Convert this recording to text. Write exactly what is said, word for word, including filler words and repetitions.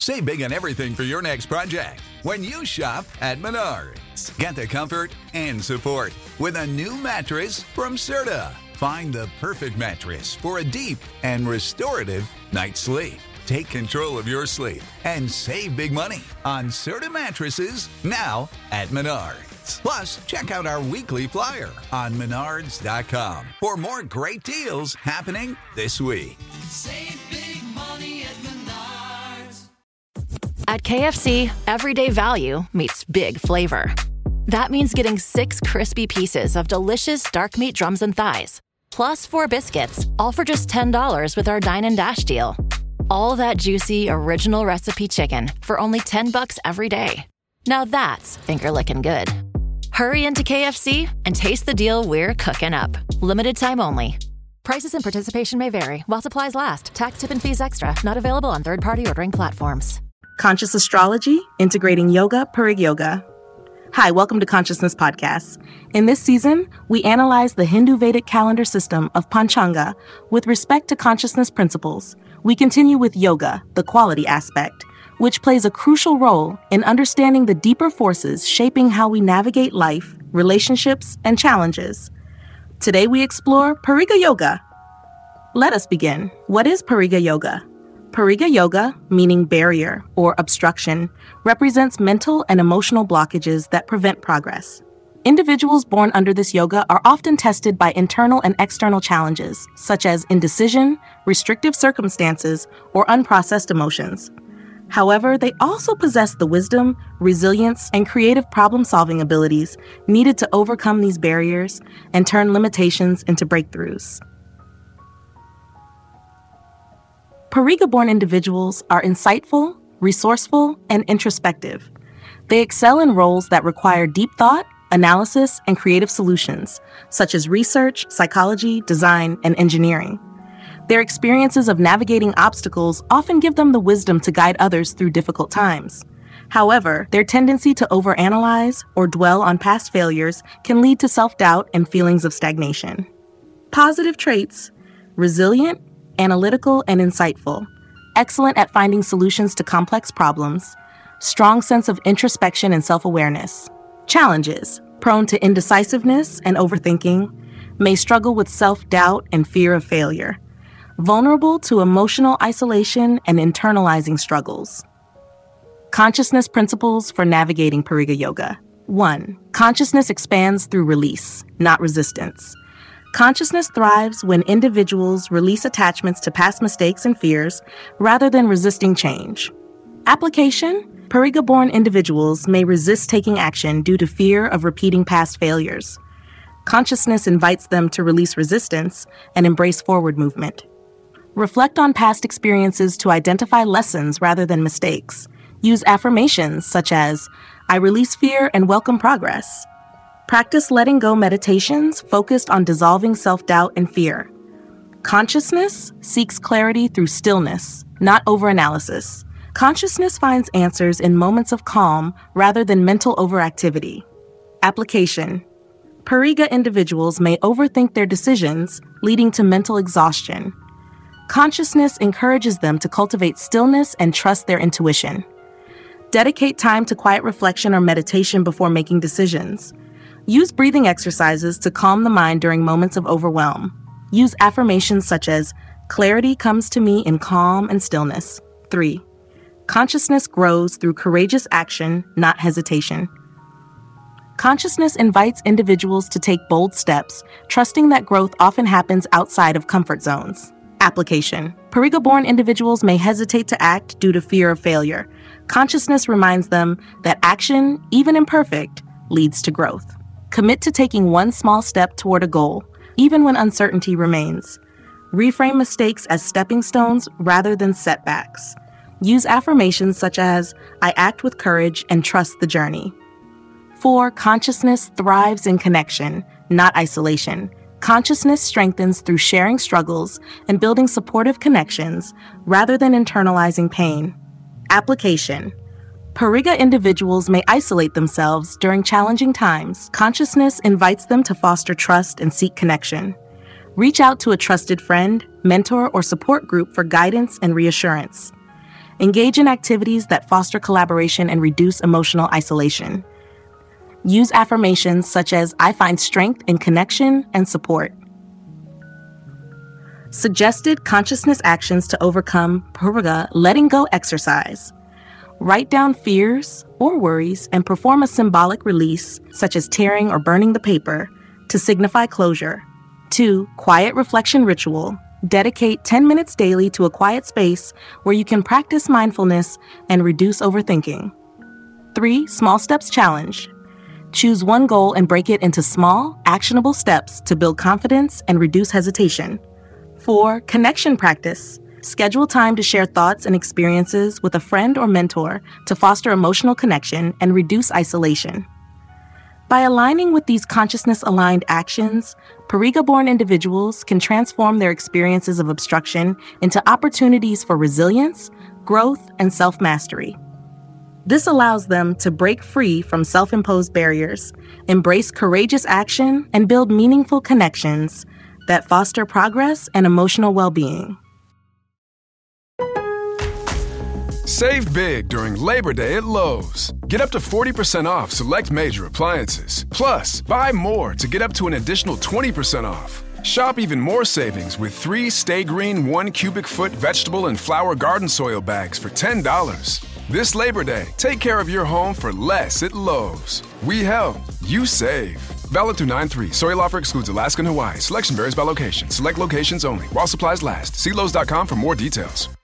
Save big on everything for your next project when you shop at Menards. Get the comfort and support with a new mattress from Serta. Find the perfect mattress for a deep and restorative night's sleep. Take control of your sleep and save big money on Serta mattresses now at Menards. Plus, check out our weekly flyer on menards dot com for more great deals happening this week. Save big money at Menards. At K F C, everyday value meets big flavor. That means getting six crispy pieces of delicious dark meat drums and thighs, plus four biscuits, all for just ten dollars with our Dine and Dash deal. All that juicy, original recipe chicken for only ten bucks every day. Now that's finger-licking good. Hurry into K F C and taste the deal we're cooking up. Limited time only. Prices and participation may vary while supplies last. Tax, tip, and fees extra. Not available on third-party ordering platforms. Conscious Astrology, integrating yoga, Pariga Yoga. Hi, welcome to Consciousness Podcast. In this season, we analyze the Hindu Vedic calendar system of Panchanga with respect to consciousness principles. We continue with yoga, the quality aspect, which plays a crucial role in understanding the deeper forces shaping how we navigate life, relationships, and challenges. Today we explore Pariga Yoga. Let us begin. What is Pariga Yoga? Pariga Yoga, meaning barrier or obstruction, represents mental and emotional blockages that prevent progress. Individuals born under this yoga are often tested by internal and external challenges, such as indecision, restrictive circumstances, or unprocessed emotions. However, they also possess the wisdom, resilience, and creative problem-solving abilities needed to overcome these barriers and turn limitations into breakthroughs. Pariga-born individuals are insightful, resourceful, and introspective. They excel in roles that require deep thought, analysis, and creative solutions, such as research, psychology, design, and engineering. Their experiences of navigating obstacles often give them the wisdom to guide others through difficult times. However, their tendency to overanalyze or dwell on past failures can lead to self-doubt and feelings of stagnation. Positive traits: resilient, analytical, and insightful, excellent at finding solutions to complex problems, strong sense of introspection and self-awareness. Challenges: prone to indecisiveness and overthinking, may struggle with self-doubt and fear of failure, vulnerable to emotional isolation and internalizing struggles. Consciousness principles for navigating Pariga Yoga. one. Consciousness expands through release, not resistance. Consciousness thrives when individuals release attachments to past mistakes and fears rather than resisting change. Application: Pariga-born individuals may resist taking action due to fear of repeating past failures. Consciousness invites them to release resistance and embrace forward movement. Reflect on past experiences to identify lessons rather than mistakes. Use affirmations such as, "I release fear and welcome progress." Practice letting go meditations focused on dissolving self-doubt and fear. Consciousness seeks clarity through stillness, not overanalysis. Consciousness finds answers in moments of calm rather than mental overactivity. Application: Pariga individuals may overthink their decisions, leading to mental exhaustion. Consciousness encourages them to cultivate stillness and trust their intuition. Dedicate time to quiet reflection or meditation before making decisions. Use breathing exercises to calm the mind during moments of overwhelm. Use affirmations such as, "Clarity comes to me in calm and stillness." three. Consciousness grows through courageous action, not hesitation. Consciousness invites individuals to take bold steps, trusting that growth often happens outside of comfort zones. Application: Pariga-born individuals may hesitate to act due to fear of failure. Consciousness reminds them that action, even imperfect, leads to growth. Commit to taking one small step toward a goal, even when uncertainty remains. Reframe mistakes as stepping stones rather than setbacks. Use affirmations such as, "I act with courage and trust the journey." four. Consciousness thrives in connection, not isolation. Consciousness strengthens through sharing struggles and building supportive connections rather than internalizing pain. Application: Pariga individuals may isolate themselves during challenging times. Consciousness invites them to foster trust and seek connection. Reach out to a trusted friend, mentor, or support group for guidance and reassurance. Engage in activities that foster collaboration and reduce emotional isolation. Use affirmations such as, I find strength in connection and support. Suggested consciousness actions to overcome purga letting go exercise. Write down fears or worries and perform a symbolic release, such as tearing or burning the paper, to signify closure. Two, quiet reflection ritual. Dedicate ten minutes daily to a quiet space where you can practice mindfulness and reduce overthinking. Three, small steps challenge. Choose one goal and break it into small, actionable steps to build confidence and reduce hesitation. Four, connection practice. Schedule time to share thoughts and experiences with a friend or mentor to foster emotional connection and reduce isolation. By aligning with these consciousness-aligned actions, Pariga-born individuals can transform their experiences of obstruction into opportunities for resilience, growth, and self-mastery. This allows them to break free from self-imposed barriers, embrace courageous action, and build meaningful connections that foster progress and emotional well-being. Save big during Labor Day at Lowe's. Get up to forty percent off select major appliances. Plus, buy more to get up to an additional twenty percent off. Shop even more savings with three Stay Green one cubic foot vegetable and flower garden soil bags for ten dollars. This Labor Day, take care of your home for less at Lowe's. We help, you save. Valid through nine three. Soil offer excludes Alaska and Hawaii. Selection varies by location. Select locations only. While supplies last. See Lowe's dot com for more details.